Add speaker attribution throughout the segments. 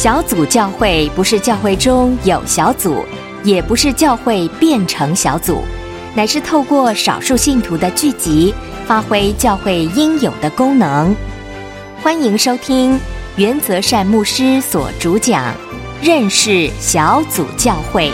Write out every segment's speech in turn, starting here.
Speaker 1: 小组教会不是教会中有小组，也不是教会变成小组，乃是透过少数信徒的聚集，发挥教会应有的功能。欢迎收听原则善牧师所主讲认识小组教会。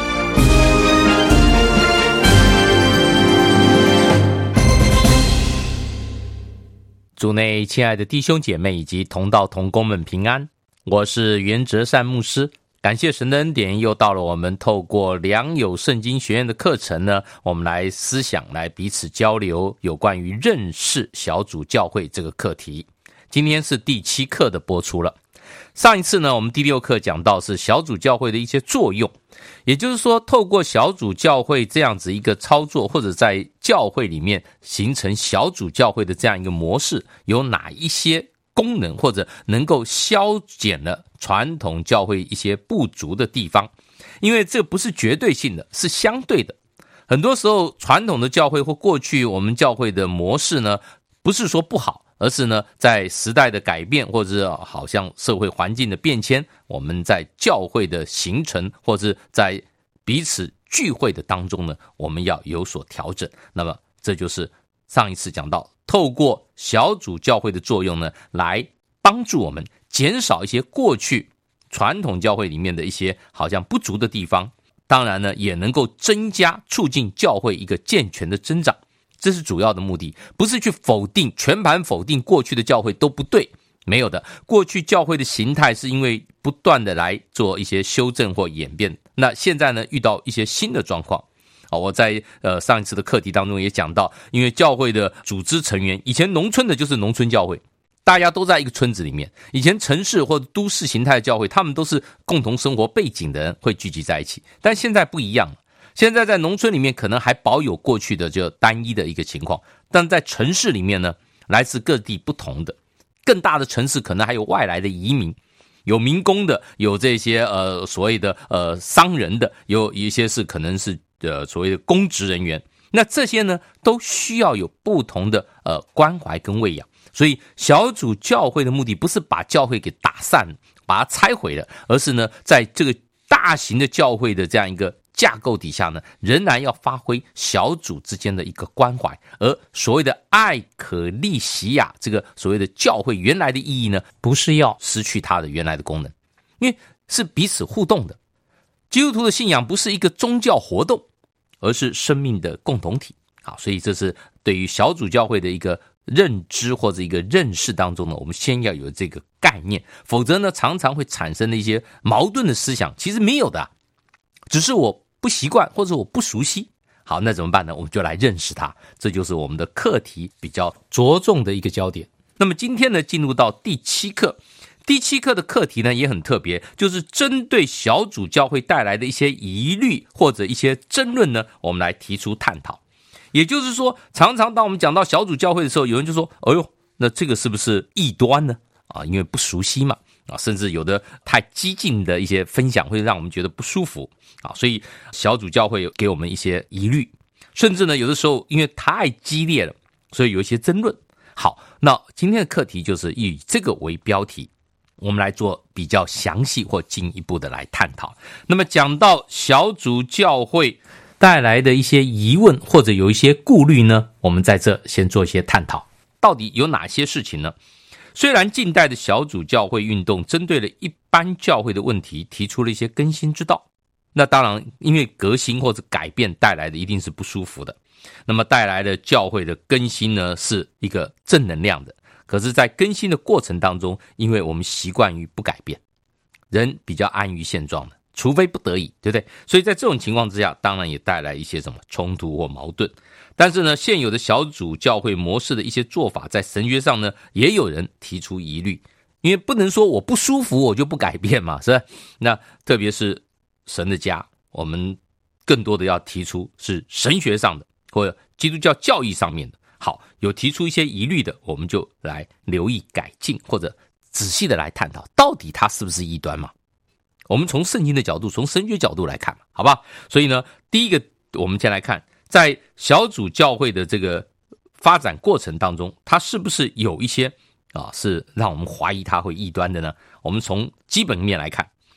Speaker 2: 主内亲爱的弟兄姐妹以及同道同工们平安，我是原则善牧师。感谢神的恩典，又到了我们透过良友圣经学院的课程呢，我们来思想，来彼此交流有关于认识小组教会这个课题。今天是第7课的播出了。上一次呢，我们第6课讲到是小组教会的一些作用，也就是说透过小组教会这样子一个操作，或者在教会里面形成小组教会的这样一个模式，有哪一些功能，或者能够消减了传统教会一些不足的地方。因为这不是绝对性的，是相对的。很多时候传统的教会或过去我们教会的模式呢，不是说不好，而是呢在时代的改变，或者是好像社会环境的变迁，我们在教会的形成，或者是在彼此聚会的当中呢，我们要有所调整。那么这就是上一次讲到透过小组教会的作用呢，来帮助我们减少一些过去传统教会里面的一些好像不足的地方，当然呢也能够增加促进教会一个健全的增长。这是主要的目的，不是去否定，全盘否定过去的教会都不对，没有的。过去教会的形态是因为不断的来做一些修正或演变，那现在呢遇到一些新的状况。我在上一次的课题当中也讲到，因为教会的组织成员，以前农村的就是农村教会，大家都在一个村子里面。以前城市或都市形态的教会，他们都是共同生活背景的人会聚集在一起，但现在不一样了。现在在农村里面可能还保有过去的就单一的一个情况，但在城市里面呢，来自各地不同的，更大的城市可能还有外来的移民，有民工的，有这些所谓的商人的，有一些是可能是所谓的公职人员。那这些呢都需要有不同的关怀跟喂养。所以小组教会的目的不是把教会给打散，把它拆毁了，而是呢在这个大型的教会的这样一个架构底下呢，仍然要发挥小组之间的一个关怀。而所谓的爱可利西亚，这个所谓的教会原来的意义呢，不是要失去它的原来的功能，因为是彼此互动的。基督徒的信仰不是一个宗教活动，而是生命的共同体。好，所以这是对于小组教会的一个认知或者一个认识当中呢，我们先要有这个概念，否则呢常常会产生的一些矛盾的思想，其实没有的，只是我不习惯或者我不熟悉。好，那怎么办呢？我们就来认识它，这就是我们的课题比较着重的一个焦点。那么今天呢进入到第7课。第7课的课题呢也很特别，就是针对小组教会带来的一些疑虑或者一些争论呢，我们来提出探讨。也就是说，常常当我们讲到小组教会的时候，有人就说，哎呦，那这个是不是异端呢？因为不熟悉嘛，甚至有的太激进的一些分享会让我们觉得不舒服，所以小组教会给我们一些疑虑，甚至呢有的时候因为太激烈了，所以有一些争论。好，那今天的课题就是以这个为标题，我们来做比较详细或进一步的来探讨。那么讲到小组教会带来的一些疑问或者有一些顾虑呢，我们在这先做一些探讨，到底有哪些事情呢？虽然近代的小组教会运动针对了一般教会的问题提出了一些更新之道，那当然因为革新或者改变带来的一定是不舒服的，那么带来的教会的更新呢是一个正能量的。可是在更新的过程当中，因为我们习惯于不改变，人比较安于现状的，除非不得已，对不对？所以在这种情况之下，当然也带来一些什么冲突或矛盾。但是呢，现有的小组教会模式的一些做法，在神学上呢，也有人提出疑虑，因为不能说我不舒服我就不改变嘛，是吧？那特别是神的家，我们更多的要提出是神学上的或者基督教教义上面的。好，有提出一些疑虑的，我们就来留意改进，或者仔细的来探讨，到底它是不是异端嘛？我们从圣经的角度，从神学角度来看嘛，好吧？所以呢，第一个我们先来看，在小组教会的这个发展过程当中，它是不是有一些是让我们怀疑它会异端的呢？我们从基本面来看，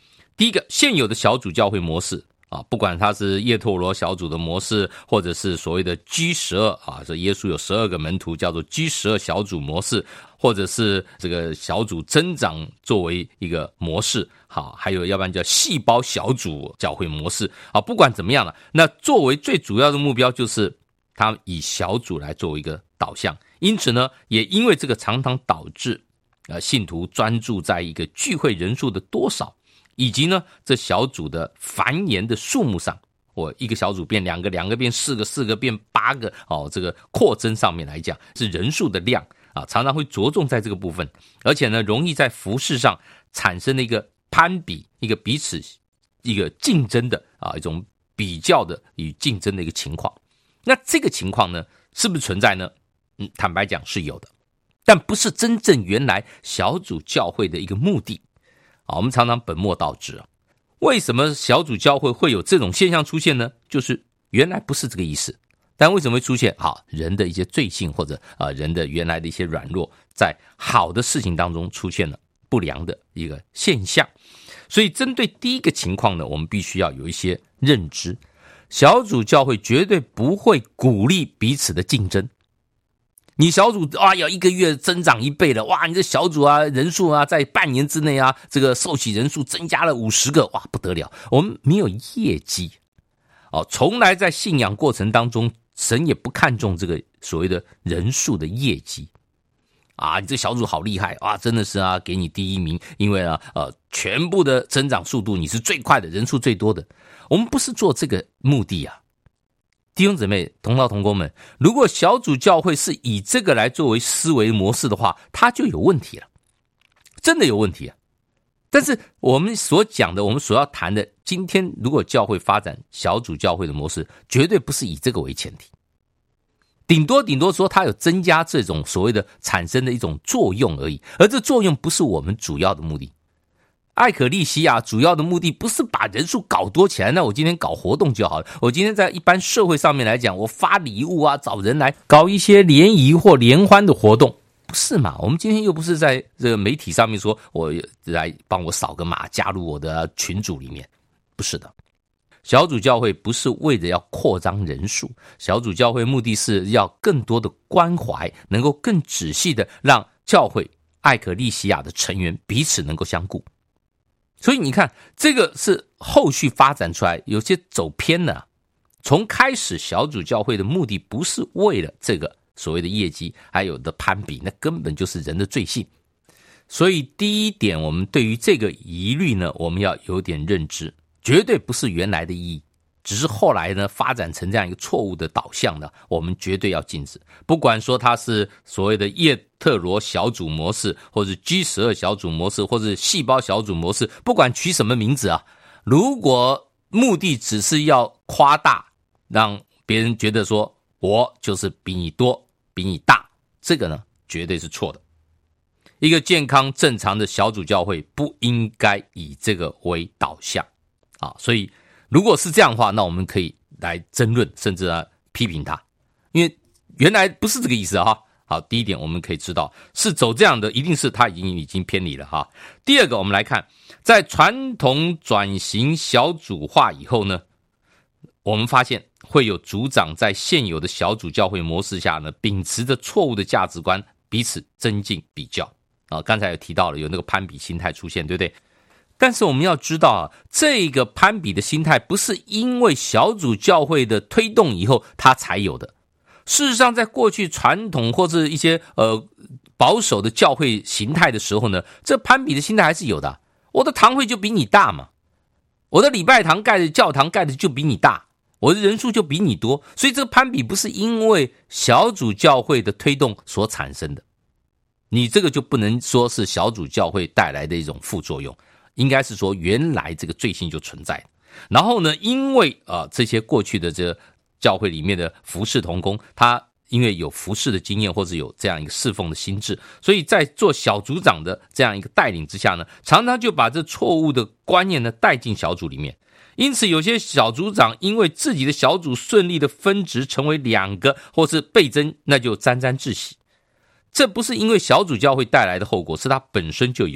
Speaker 2: 第一个，现有的小组教会模式不管它是叶忒罗小组的模式，或者是所谓的 G12 这耶稣有12个门徒叫做 G12 小组模式，或者是这个小组增长作为一个模式，还有要不然叫细胞小组教会模式不管怎么样了，那作为最主要的目标就是他以小组来作为一个导向，因此呢，也因为这个常常导致信徒专注在一个聚会人数的多少，以及呢这小组的繁衍的数目上，我一个小组变2个，2个变4个，4个变8个这个扩增上面来讲是人数的量常常会着重在这个部分，而且呢容易在服事上产生了一个攀比，一个彼此一个竞争的一种比较的与竞争的一个情况。那这个情况呢是不是存在呢？坦白讲是有的，但不是真正原来小组教会的一个目的我们常常本末倒置为什么小组教会会有这种现象出现呢？就是原来不是这个意思，但为什么会出现？人的一些罪性或者人的原来的一些软弱，在好的事情当中出现了不良的一个现象。所以针对第一个情况呢，我们必须要有一些认知，小组教会绝对不会鼓励彼此的竞争。你小组要1个月增长1倍了，你这小组人数在半年之内这个受洗人数增加了50个，不得了。我们没有业绩从来在信仰过程当中，神也不看重这个所谓的人数的业绩你这小组好厉害真的是给你第1名，因为全部的增长速度你是最快的，人数最多的。我们不是做这个目的弟兄姊妹同道同工们，如果小组教会是以这个来作为思维模式的话，它就有问题了，真的有问题但是我们所讲的，我们所要谈的，今天如果教会发展小组教会的模式，绝对不是以这个为前提，顶多说它有增加这种所谓的产生的一种作用而已，而这作用不是我们主要的目的。艾可利西亚主要的目的不是把人数搞多起来，那我今天搞活动就好了，我今天在一般社会上面来讲，我发礼物找人来搞一些联谊或联欢的活动，不是嘛？我们今天又不是在这个媒体上面说我来帮我扫个码加入我的群组里面，不是的。小组教会不是为了要扩张人数，小组教会目的是要更多的关怀，能够更仔细的让教会艾可利西亚的成员彼此能够相顾。所以你看，这个是后续发展出来有些走偏了。从开始小组教会的目的不是为了这个所谓的业绩还有的攀比，那根本就是人的罪性。所以第一点，我们对于这个疑虑呢，我们要有点认知，绝对不是原来的意义，只是后来呢发展成这样一个错误的导向呢，我们绝对要禁止。不管说它是所谓的叶特罗小组模式，或者 G12 小组模式，或者细胞小组模式，不管取什么名字如果目的只是要夸大，让别人觉得说我就是比你多比你大，这个呢绝对是错的。一个健康正常的小组教会不应该以这个为导向所以如果是这样的话，那我们可以来争论，甚至批评他，因为原来不是这个意思好，第一点我们可以知道，是走这样的，一定是他已经偏离了第二个，我们来看，在传统转型小组化以后呢，我们发现会有组长在现有的小组教会模式下呢，秉持着错误的价值观，彼此增进比较刚才有提到了有那个攀比心态出现，对不对？但是我们要知道这个攀比的心态不是因为小组教会的推动以后它才有的。事实上在过去传统或者一些保守的教会形态的时候呢，这攀比的心态还是有的我的堂会就比你大嘛，我的礼拜堂盖的教堂盖的就比你大，我的人数就比你多，所以这个攀比不是因为小组教会的推动所产生的，你这个就不能说是小组教会带来的一种副作用，应该是说原来这个罪性就存在。然后呢，因为这些过去的这个教会里面的服事同工，他因为有服事的经验或者有这样一个侍奉的心智，所以在做小组长的这样一个带领之下呢，常常就把这错误的观念呢带进小组里面。因此有些小组长因为自己的小组顺利的分职成为2个或是倍增，那就沾沾自喜。这不是因为小组教会带来的后果，是它本身就有了。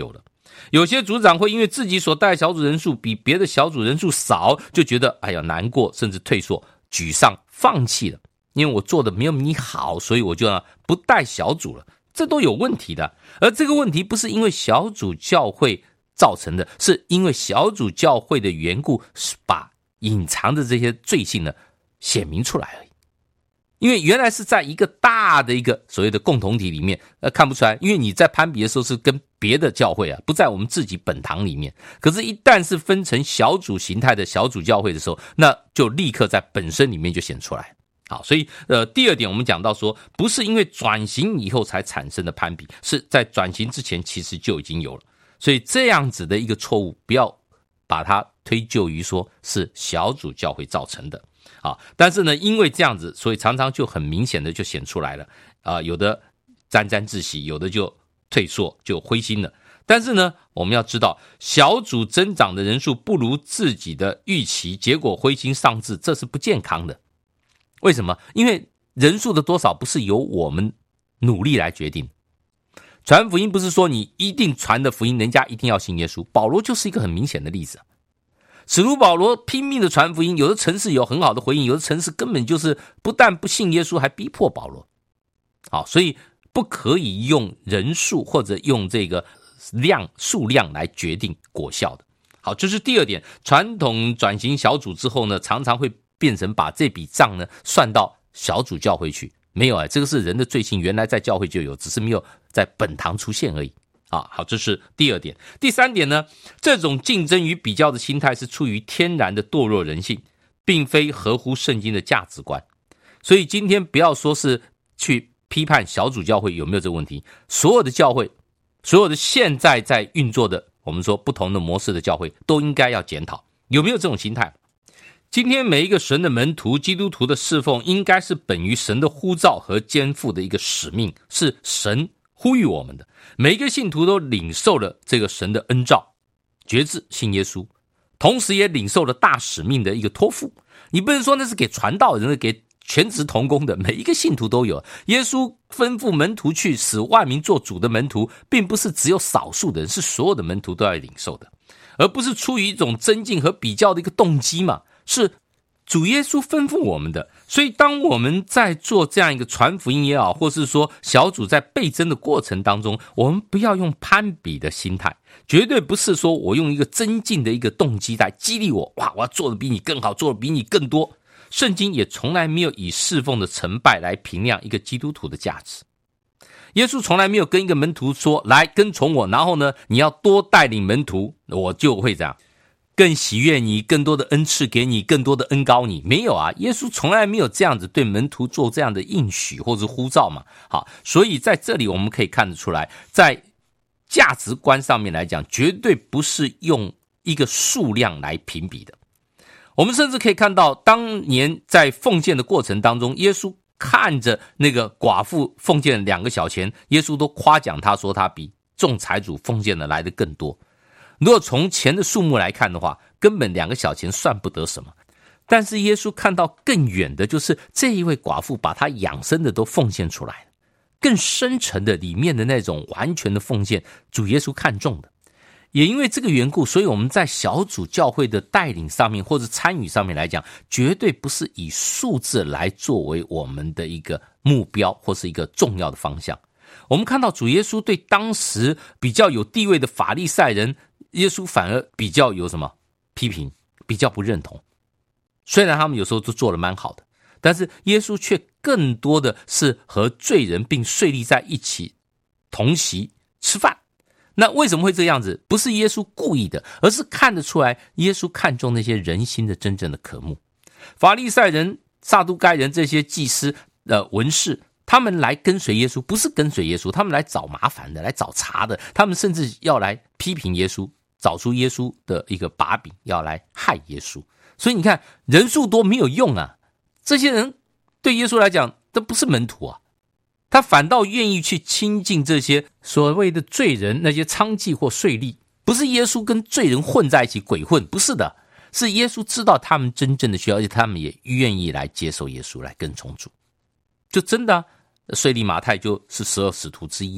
Speaker 2: 有些组长会因为自己所带小组人数比别的小组人数少，就觉得哎呀难过，甚至退缩、沮丧、放弃了。因为我做的没有你好，所以我就不带小组了，这都有问题的。而这个问题不是因为小组教会造成的，是因为小组教会的缘故，是把隐藏的这些罪性呢显明出来而已。因为原来是在一个大的一个所谓的共同体里面，看不出来，因为你在攀比的时候是跟别的教会不在我们自己本堂里面。可是一旦是分成小组形态的小组教会的时候，那就立刻在本身里面就显出来。好，所以第二点我们讲到说，不是因为转型以后才产生的攀比，是在转型之前其实就已经有了。所以这样子的一个错误，不要把它推究于说是小组教会造成的。但是呢，因为这样子，所以常常就很明显的就显出来了。有的沾沾自喜，有的就退缩，就灰心了。但是呢，我们要知道，小组增长的人数不如自己的预期，结果灰心丧志，这是不健康的。为什么？因为人数的多少不是由我们努力来决定。传福音不是说你一定传的福音，人家一定要信耶稣。保罗就是一个很明显的例子。使徒保罗拼命的传福音，有的城市有很好的回应，有的城市根本就是不但不信耶稣，还逼迫保罗。好，所以不可以用人数或者用这个数量来决定果效的。好，这是第二点。传统转型小组之后呢，常常会变成把这笔账呢算到小组教会去。没有这个是人的罪性，原来在教会就有，只是没有在本堂出现而已。好，这是第二点。第三点呢，这种竞争与比较的心态是出于天然的堕落人性，并非合乎圣经的价值观。所以今天不要说是去批判小组教会有没有这个问题，所有的教会，所有的现在在运作的，我们说不同的模式的教会，都应该要检讨有没有这种心态。今天每一个神的门徒，基督徒的侍奉，应该是本于神的呼召和肩负的一个使命，是神呼吁我们的。每一个信徒都领受了这个神的恩召，决志信耶稣，同时也领受了大使命的一个托付。你不能说那是给传道人，给全职同工的，每一个信徒都有。耶稣吩咐门徒去使万民做主的门徒，并不是只有少数的人，是所有的门徒都要领受的，而不是出于一种增进和比较的一个动机嘛，是主耶稣吩咐我们的。所以当我们在做这样一个传福音也好，或是说小组在倍增的过程当中，我们不要用攀比的心态，绝对不是说我用一个增进的一个动机来激励我，哇，我要做的比你更好，做的比你更多。圣经也从来没有以侍奉的成败来评量一个基督徒的价值。耶稣从来没有跟一个门徒说，来跟从我，然后呢你要多带领门徒，我就会这样更喜悦你，更多的恩赐给你，更多的恩膏你。没有啊，耶稣从来没有这样子对门徒做这样的应许或者呼召嘛。好，所以在这里我们可以看得出来，在价值观上面来讲，绝对不是用一个数量来评比的。我们甚至可以看到，当年在奉献的过程当中，耶稣看着那个寡妇奉献2个小钱，耶稣都夸奖他，说他比众财主奉献的来得更多。如果从钱的数目来看的话，根本2个小钱算不得什么。但是耶稣看到更远的，就是这一位寡妇把她养生的都奉献出来了，更深层的里面的那种完全的奉献，主耶稣看重的。也因为这个缘故，所以我们在小组教会的带领上面或者参与上面来讲，绝对不是以数字来作为我们的一个目标或是一个重要的方向。我们看到主耶稣对当时比较有地位的法利赛人，耶稣反而比较有什么批评，比较不认同。虽然他们有时候都做得蛮好的，但是耶稣却更多的是和罪人并税吏在一起同席吃饭。那为什么会这样子？不是耶稣故意的，而是看得出来耶稣看重那些人心的真正的渴慕。法利赛人、撒都该人这些祭司、文士，他们来跟随耶稣，不是跟随耶稣，他们来找麻烦的，来找茬的，他们甚至要来批评耶稣，找出耶稣的一个把柄，要来害耶稣。所以你看，人数多没有用啊，这些人对耶稣来讲这不是门徒啊，他反倒愿意去亲近这些所谓的罪人，那些娼妓或税吏。不是耶稣跟罪人混在一起鬼混，不是的，是耶稣知道他们真正的需要，而且他们也愿意来接受耶稣，来跟从主。就真的税吏马太就是12使徒之一嘛，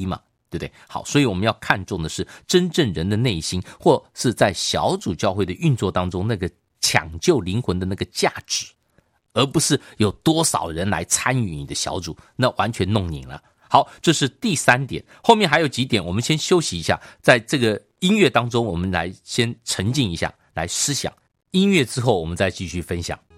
Speaker 2: 对不对？好，所以我们要看重的是真正人的内心，或是在小组教会的运作当中那个抢救灵魂的那个价值，而不是有多少人来参与你的小组，那完全弄拧了。好，这是第3点，后面还有几点，我们先休息一下，在这个音乐当中我们来先沉浸一下，来思想，音乐之后我们再继续分享。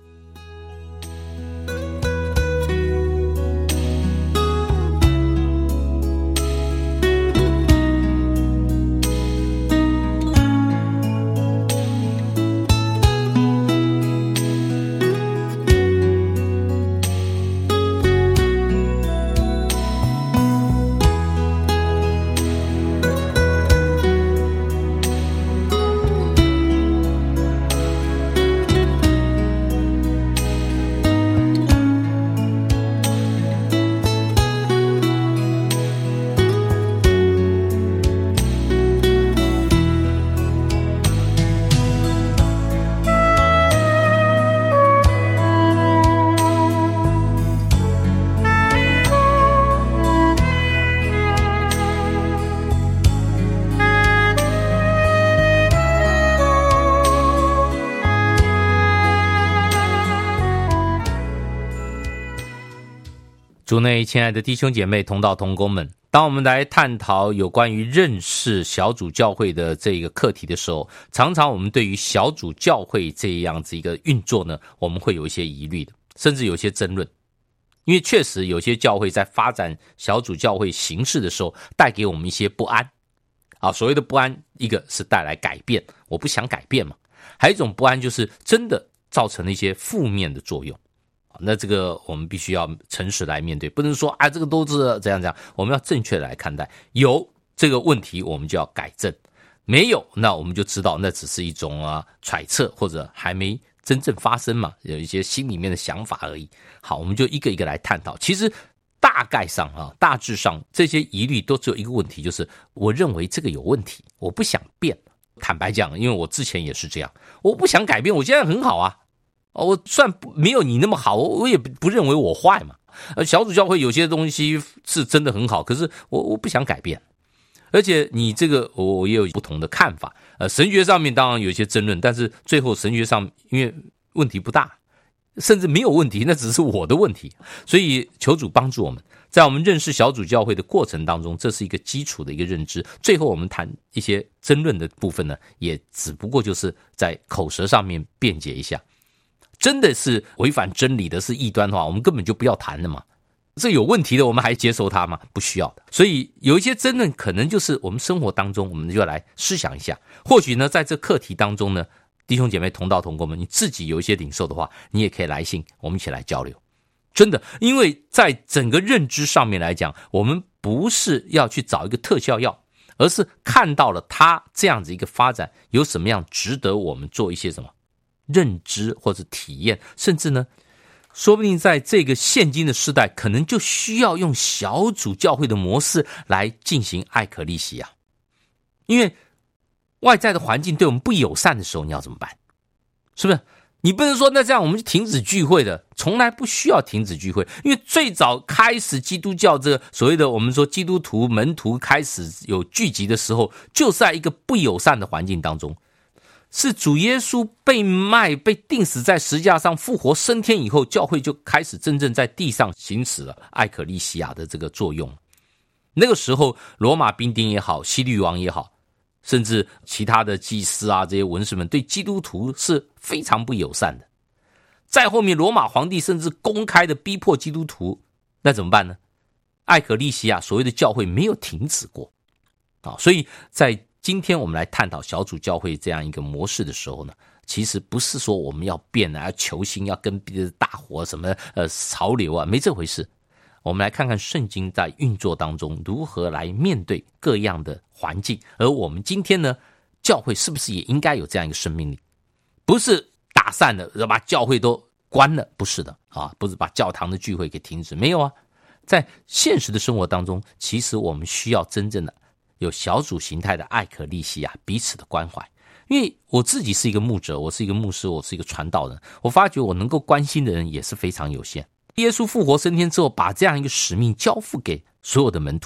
Speaker 2: 主内亲爱的弟兄姐妹同道同工们，当我们来探讨有关于认识小组教会的这个课题的时候，常常我们对于小组教会这样子一个运作呢，我们会有一些疑虑的，甚至有些争论。因为确实有些教会在发展小组教会形式的时候，带给我们一些不安。所谓的不安，一个是带来改变，我不想改变嘛。还有一种不安就是真的造成了一些负面的作用。那这个我们必须要诚实来面对，不能说这个都是这样，我们要正确的来看待。有这个问题我们就要改正，没有那我们就知道那只是一种揣测，或者还没真正发生嘛，有一些心里面的想法而已。好，我们就一个一个来探讨。其实大概上大致上这些疑虑都只有一个问题，就是我认为这个有问题，我不想变。坦白讲，因为我之前也是这样，我不想改变，我现在很好啊。我算没有你那么好，我也不认为我坏嘛。小组教会有些东西是真的很好，可是我不想改变。而且你这个我也有不同的看法。神学上面当然有一些争论，但是最后神学上因为问题不大，甚至没有问题，那只是我的问题。所以求主帮助我们，在我们认识小组教会的过程当中，这是一个基础的一个认知。最后我们谈一些争论的部分呢，也只不过就是在口舌上面辩解一下。真的是违反真理的，是异端的话，我们根本就不要谈了嘛。这有问题的，我们还接受它吗？不需要的。所以有一些争论可能就是我们生活当中，我们就来思想一下。或许呢，在这课题当中呢，弟兄姐妹同道同工们，你自己有一些领受的话，你也可以来信，我们一起来交流。真的，因为在整个认知上面来讲，我们不是要去找一个特效药，而是看到了它这样子一个发展有什么样值得我们做一些什么认知或者体验，甚至呢说不定在这个现今的时代，可能就需要用小组教会的模式来进行艾可利西亚。因为外在的环境对我们不友善的时候，你要怎么办？是不是？你不能说那这样我们就停止聚会的，从来不需要停止聚会。因为最早开始基督教这个所谓的我们说基督徒门徒开始有聚集的时候，就是在一个不友善的环境当中。是主耶稣被卖被钉死在十字架上复活升天以后，教会就开始真正在地上行使了艾可利西亚的这个作用。那个时候罗马兵丁也好，希律王也好，甚至其他的祭司这些文士们对基督徒是非常不友善的。再后面罗马皇帝甚至公开的逼迫基督徒，那怎么办呢？艾可利西亚所谓的教会没有停止过。所以在今天我们来探讨小组教会这样一个模式的时候呢，其实不是说我们要变要求新，要跟别的大伙什么潮流没这回事。我们来看看圣经在运作当中如何来面对各样的环境，而我们今天呢，教会是不是也应该有这样一个生命力？不是打散了把教会都关了，不是的不是把教堂的聚会给停止，没有啊。在现实的生活当中，其实我们需要真正的有小组形态的艾可利西亚，彼此的关怀。因为我自己是一个牧者，我是一个牧师，我是一个传道人，我发觉我能够关心的人也是非常有限。耶稣复活升天之后，把这样一个使命交付给所有的门徒，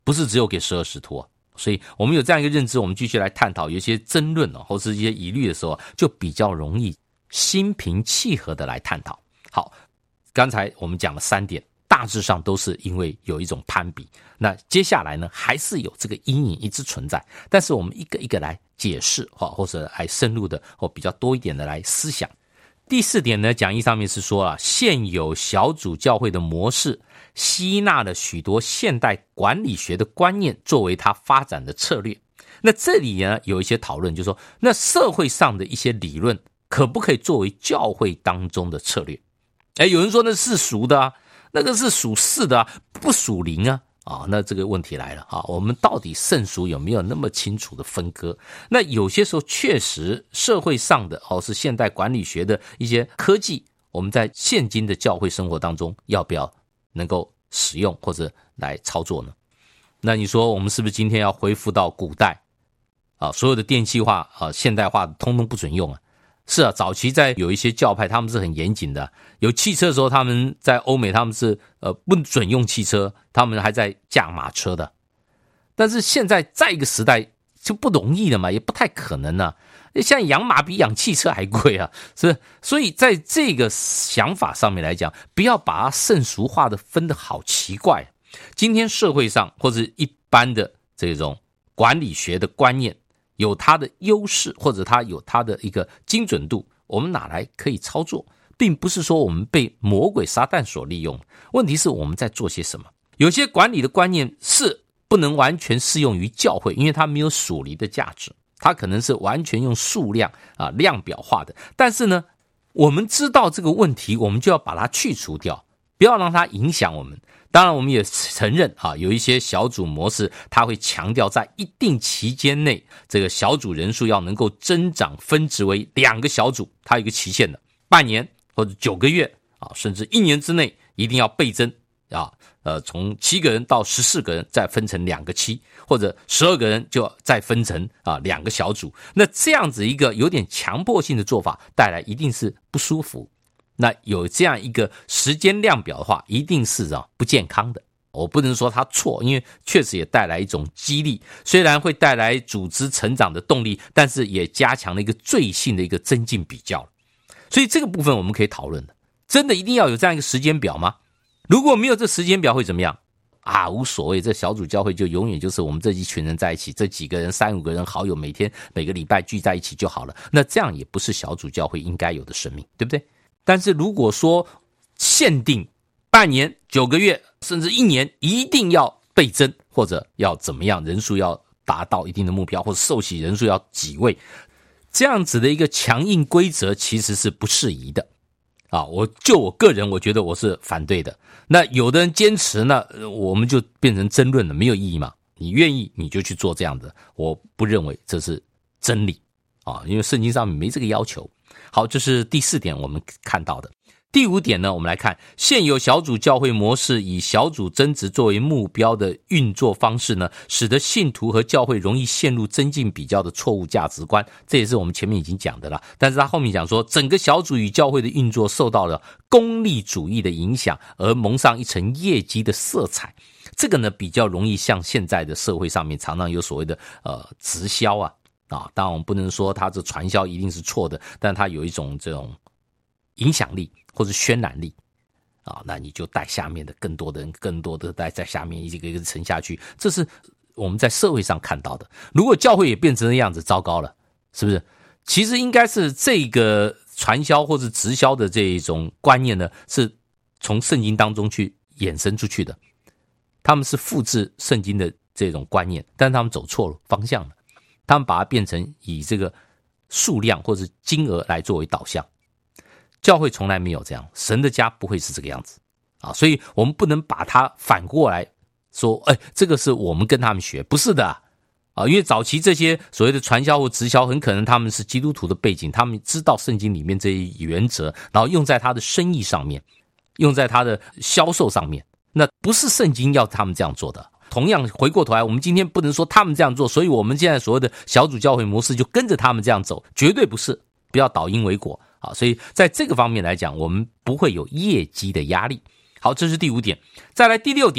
Speaker 2: 不是只有给12使徒啊。所以我们有这样一个认知，我们继续来探讨有一些争论或是一些疑虑的时候，就比较容易心平气和的来探讨。好，刚才我们讲了3点，大致上都是因为有一种攀比。那接下来呢，还是有这个阴影一直存在，但是我们一个一个来解释或者来深入的或比较多一点的来思想。第4点呢，讲义上面是说现有小组教会的模式吸纳了许多现代管理学的观念作为它发展的策略。那这里呢有一些讨论，就是说那社会上的一些理论可不可以作为教会当中的策略？有人说那是属的那个是属世的不属灵那这个问题来了我们到底圣俗有没有那么清楚的分割？那有些时候确实社会上的是现代管理学的一些科技，我们在现今的教会生活当中要不要能够使用或者来操作呢？那你说我们是不是今天要恢复到古代所有的电气化现代化通通不准用是早期在有一些教派他们是很严谨的，有汽车的时候他们在欧美他们是不准用汽车，他们还在驾马车的。但是现在在一个时代就不容易了嘛，也不太可能像养马比养汽车还贵是。所以在这个想法上面来讲，不要把它圣俗化的分得好奇怪。今天社会上或者一般的这种管理学的观念有它的优势，或者它有它的一个精准度，我们拿来可以操作，并不是说我们被魔鬼撒旦所利用。问题是我们在做些什么？有些管理的观念是不能完全适用于教会，因为它没有属灵的价值，它可能是完全用数量量表化的。但是呢，我们知道这个问题，我们就要把它去除掉，不要让它影响我们。当然我们也承认有一些小组模式它会强调在一定期间内这个小组人数要能够增长分值为2个小组，它有一个期限的，半年或者9个月甚至1年之内一定要倍增从7个人到14个人再分成2个期，或者12个人就再分成2个小组。那这样子一个有点强迫性的做法带来一定是不舒服。那有这样一个时间量表的话，一定是不健康的。我不能说它错，因为确实也带来一种激励，虽然会带来组织成长的动力，但是也加强了一个罪性的一个增进比较。所以这个部分我们可以讨论的，真的一定要有这样一个时间表吗？如果没有这时间表会怎么样无所谓，这小组教会就永远就是我们这一群人在一起，这几个人3-5个人好友每天每个礼拜聚在一起就好了。那这样也不是小组教会应该有的生命，对不对？但是如果说限定半年、9个月甚至1年一定要倍增，或者要怎么样，人数要达到一定的目标，或者受洗人数要几位，这样子的一个强硬规则其实是不适宜的我个人我觉得我是反对的。那有的人坚持呢，我们就变成争论了，没有意义嘛。你愿意你就去做这样的，我不认为这是真理因为圣经上面没这个要求。好，这是第4点我们看到的。第5点呢，我们来看现有小组教会模式以小组增值作为目标的运作方式呢，使得信徒和教会容易陷入增进比较的错误价值观。这也是我们前面已经讲的了。但是他后面讲说，整个小组与教会的运作受到了功利主义的影响，而蒙上一层业绩的色彩。这个呢，比较容易像现在的社会上面常常有所谓的直销当然我们不能说它这传销一定是错的，但它有一种这种影响力或者渲染力那你就带下面的更多的人，更多的带在下面一个一个沉下去，这是我们在社会上看到的。如果教会也变成这样子，糟糕了，是不是？其实应该是这个传销或者直销的这种观念呢，是从圣经当中去衍生出去的，他们是复制圣经的这种观念，但是他们走错了方向了，他们把它变成以这个数量或者金额来作为导向。教会从来没有这样，神的家不会是这个样子所以我们不能把它反过来说这个是我们跟他们学，不是的因为早期这些所谓的传销或直销很可能他们是基督徒的背景，他们知道圣经里面这些原则，然后用在他的生意上面，用在他的销售上面，那不是圣经要他们这样做的。同样回过头来，我们今天不能说他们这样做，所以我们现在所谓的小组教会模式就跟着他们这样走，绝对不是，不要倒因为果所以在这个方面来讲，我们不会有业绩的压力。好，这是第5点。再来第6点呢，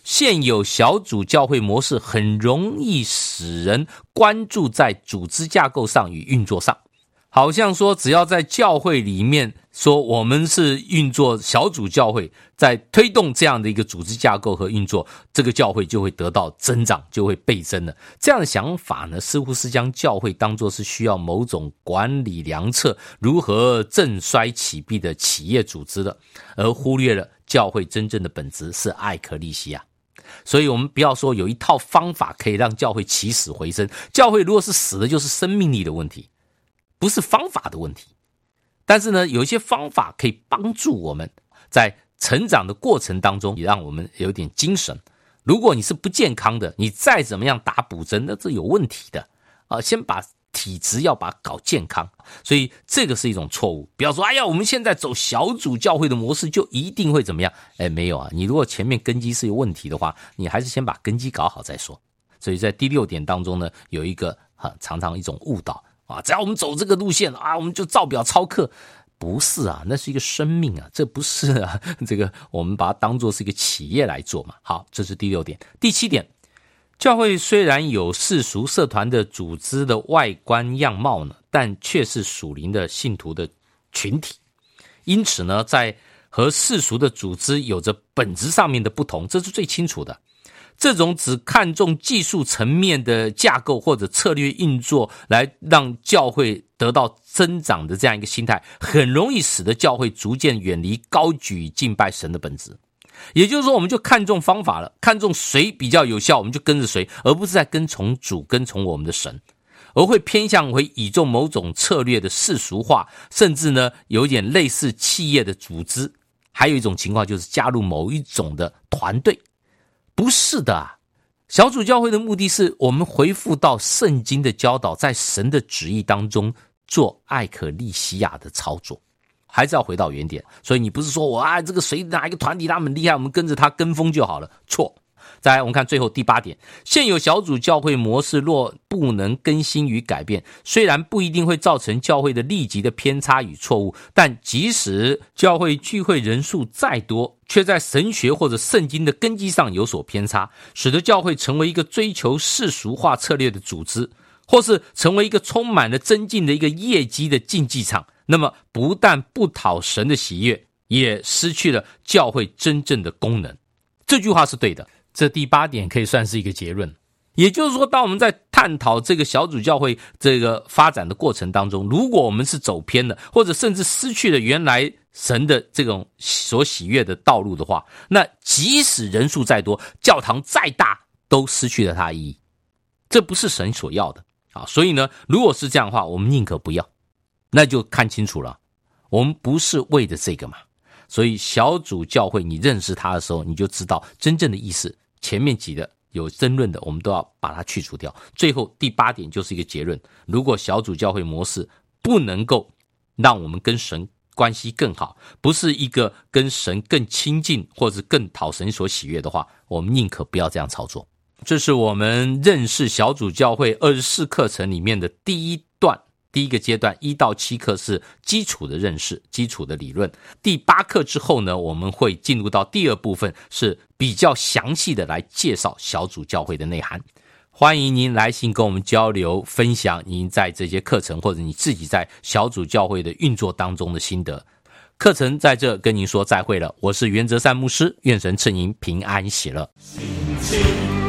Speaker 2: 现有小组教会模式很容易使人关注在组织架构上与运作上，好像说只要在教会里面说我们是运作小组教会，在推动这样的一个组织架构和运作，这个教会就会得到增长，就会倍增了。这样的想法呢，似乎是将教会当作是需要某种管理良策，如何振衰起弊的企业组织的，而忽略了教会真正的本质是艾可利西亚。所以我们不要说有一套方法可以让教会起死回生，教会如果是死的，就是生命力的问题，不是方法的问题。但是呢，有一些方法可以帮助我们在成长的过程当中，也让我们有点精神。如果你是不健康的，你再怎么样打补针，那这有问题的先把体质要把它搞健康，所以这个是一种错误。不要说哎呀，我们现在走小组教会的模式就一定会怎么样，没有啊，你如果前面根基是有问题的话，你还是先把根基搞好再说。所以在第6点当中呢，有一个常常一种误导只要我们走这个路线我们就照表操课，不是啊，那是一个生命啊，这不是这个我们把它当作是一个企业来做嘛。好，这是第6点。第7点，教会虽然有世俗社团的组织的外观样貌呢，但却是属灵的信徒的群体，因此呢，在和世俗的组织有着本质上面的不同，这是最清楚的。这种只看重技术层面的架构或者策略运作来让教会得到增长的这样一个心态，很容易使得教会逐渐远离高举敬拜神的本质。也就是说，我们就看重方法了，看重谁比较有效，我们就跟着谁，而不是在跟从主，跟从我们的神，而会偏向为倚重某种策略的世俗化，甚至呢有点类似企业的组织。还有一种情况就是加入某一种的团队。不是的小组教会的目的是我们回复到圣经的教导，在神的旨意当中做艾可利西亚的操作，还是要回到原点。所以你不是说我这个谁哪一个团体他们厉害，我们跟着他跟风就好了，错。再来我们看最后第8点，现有小组教会模式若不能更新与改变，虽然不一定会造成教会的立即的偏差与错误，但即使教会聚会人数再多，却在神学或者圣经的根基上有所偏差，使得教会成为一个追求世俗化策略的组织，或是成为一个充满了增进的一个业绩的竞技场，那么不但不讨神的喜悦，也失去了教会真正的功能。这句话是对的。这第8点可以算是一个结论。也就是说，当我们在探讨这个小组教会这个发展的过程当中，如果我们是走偏了，或者甚至失去了原来神的这种所喜悦的道路的话，那即使人数再多，教堂再大，都失去了它的意义。这不是神所要的所以呢，如果是这样的话，我们宁可不要。那就看清楚了，我们不是为了这个嘛。所以小组教会你认识它的时候，你就知道真正的意思。前面几个有争论的，我们都要把它去除掉。最后第8点就是一个结论，如果小组教会模式不能够让我们跟神关系更好，不是一个跟神更亲近或者更讨神所喜悦的话，我们宁可不要这样操作。这是我们认识小组教会24课程里面的第一段，第一个阶段1到7课是基础的认识，基础的理论。第8课之后呢，我们会进入到第2部分，是比较详细的来介绍小组教会的内涵。欢迎您来信跟我们交流分享您在这些课程或者你自己在小组教会的运作当中的心得。课程在这跟您说再会了，我是袁哲善牧师，愿神赐您平安喜乐。